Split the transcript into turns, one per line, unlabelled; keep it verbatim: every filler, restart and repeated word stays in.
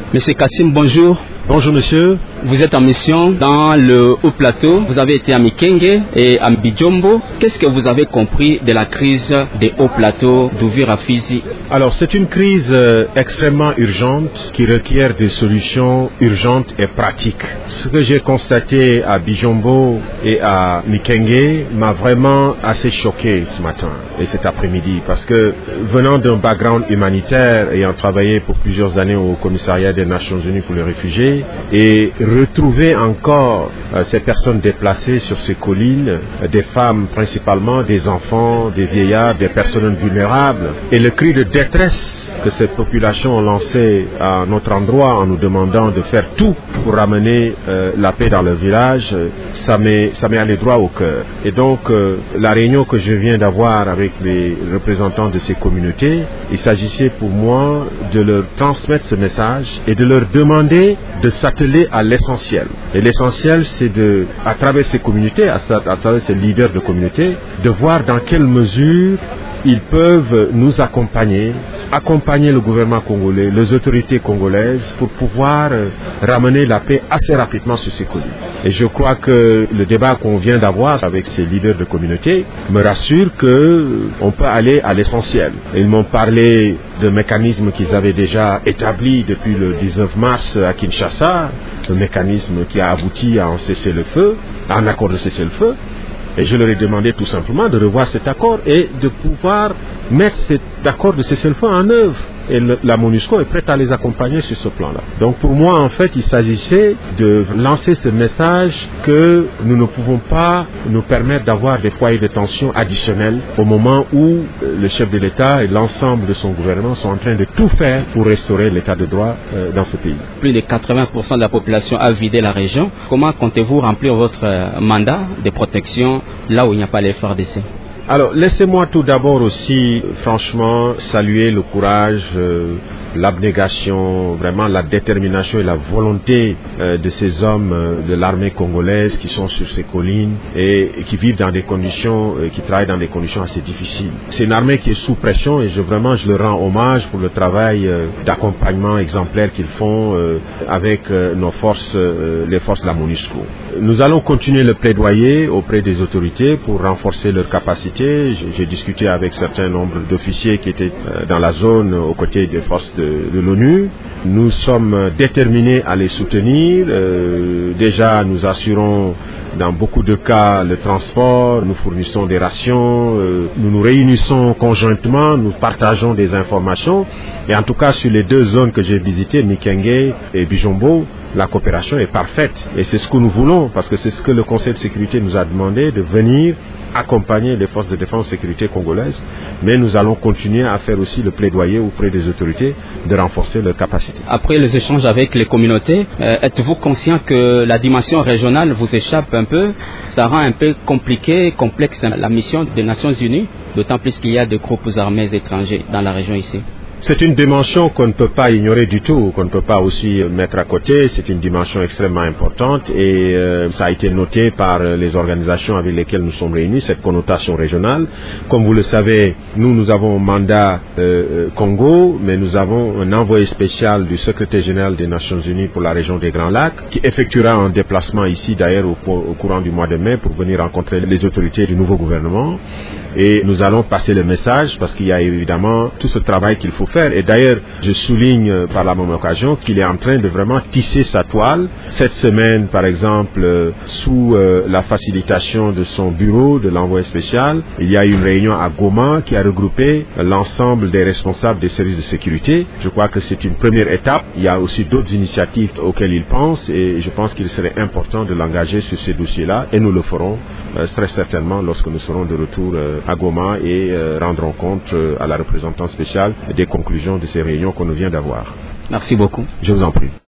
Monsieur Kassim, bonjour.
Bonjour monsieur.
Vous êtes en mission dans le Haut-Plateau. Vous avez été à Mikenge et à Bijombo. Qu'est-ce que vous avez compris de la crise des Hauts-Plateaux d'Uvira-Fizi?
Alors c'est une crise euh, extrêmement urgente qui requiert des solutions urgentes et pratiques. Ce que j'ai constaté à Bijombo et à Mikenge m'a vraiment assez choqué ce matin et cet après-midi parce que venant d'un background humanitaire ayant travaillé pour plusieurs années au commissariat des Nations Unies pour les réfugiés et retrouver encore euh, ces personnes déplacées sur ces collines, euh, des femmes principalement, des enfants, des vieillards, des personnes vulnérables, et le cri de détresse que ces populations ont lancé à notre endroit en nous demandant de faire tout pour ramener euh, la paix dans le village, euh, ça m'est ça m'est allé droit au cœur. Et donc euh, la réunion que je viens d'avoir avec les représentants de ces communautés, il s'agissait pour moi de leur transmettre ce message et de leur demander de s'atteler à l'essentiel. Et l'essentiel, c'est de, à travers ces communautés, à, à travers ces leaders de communautés, de voir dans quelle mesure ils peuvent nous accompagner, accompagner le gouvernement congolais, les autorités congolaises pour pouvoir euh, ramener la paix assez rapidement sur ces collines. Et je crois que le débat qu'on vient d'avoir avec ces leaders de communauté me rassure qu'on peut aller à l'essentiel. Ils m'ont parlé de mécanismes qu'ils avaient déjà établis depuis le dix-neuf mars à Kinshasa, un mécanisme qui a abouti à un cessez-le-feu, à un accord de cessez-le-feu. Et je leur ai demandé tout simplement de revoir cet accord et de pouvoir mettre cet accord de cessez-le-feu en œuvre. Et le, la MONUSCO est prête à les accompagner sur ce plan-là. Donc pour moi, en fait, il s'agissait de lancer ce message que nous ne pouvons pas nous permettre d'avoir des foyers de tension additionnels au moment où le chef de l'État et l'ensemble de son gouvernement sont en train de tout faire pour restaurer l'état de droit euh, dans ce pays.
Plus de quatre-vingts pour cent de la population a vidé la région. Comment comptez-vous remplir votre mandat de protection là où il n'y a pas les F A R D C?
Alors, laissez-moi tout d'abord aussi, franchement, saluer le courage, euh, l'abnégation, vraiment la détermination et la volonté euh, de ces hommes euh, de l'armée congolaise qui sont sur ces collines et, et qui vivent dans des conditions, euh, qui travaillent dans des conditions assez difficiles. C'est une armée qui est sous pression et je, vraiment je leur rends hommage pour le travail euh, d'accompagnement exemplaire qu'ils font euh, avec euh, nos forces, euh, les forces de la MONUSCO. Nous allons continuer le plaidoyer auprès des autorités pour renforcer leurs capacités. J'ai discuté avec un certain nombre d'officiers qui étaient dans la zone aux côtés des forces de, de l'ONU. Nous sommes déterminés à les soutenir. Euh, déjà, nous assurons dans beaucoup de cas le transport, nous fournissons des rations, euh, nous nous réunissons conjointement, nous partageons des informations. Et en tout cas, sur les deux zones que j'ai visitées, Mikenge et Bijombo, la coopération est parfaite. Et c'est ce que nous voulons, parce que c'est ce que le Conseil de sécurité nous a demandé, de venir accompagner les forces de défense et sécurité congolaises. Mais nous allons continuer à faire aussi le plaidoyer auprès des autorités de renforcer leurs capacités.
Après les échanges avec les communautés, euh, êtes-vous conscient que la dimension régionale vous échappe un peu? Ça rend un peu compliqué, complexe la mission des Nations Unies, d'autant plus qu'il y a des groupes armés étrangers dans la région ici.
C'est une dimension qu'on ne peut pas ignorer du tout, qu'on ne peut pas aussi mettre à côté. C'est une dimension extrêmement importante et euh, ça a été noté par les organisations avec lesquelles nous sommes réunis, cette connotation régionale. Comme vous le savez, nous, nous avons un mandat euh, Congo, mais nous avons un envoyé spécial du secrétaire général des Nations Unies pour la région des Grands Lacs qui effectuera un déplacement ici d'ailleurs au, au courant du mois de mai pour venir rencontrer les autorités du nouveau gouvernement. Et nous allons passer le message parce qu'il y a évidemment tout ce travail qu'il faut faire. Et d'ailleurs, je souligne par la même occasion qu'il est en train de vraiment tisser sa toile. Cette semaine, par exemple, sous euh, la facilitation de son bureau, de l'envoyé spécial, il y a eu une réunion à Goma qui a regroupé l'ensemble des responsables des services de sécurité. Je crois que c'est une première étape. Il y a aussi d'autres initiatives auxquelles il pense et je pense qu'il serait important de l'engager sur ces dossiers-là et nous le ferons euh, très certainement lorsque nous serons de retour euh, à Goma et euh, rendrons compte euh, à la représentante spéciale des conclusions de ces réunions qu'on vient d'avoir.
Merci beaucoup.
Je vous en prie.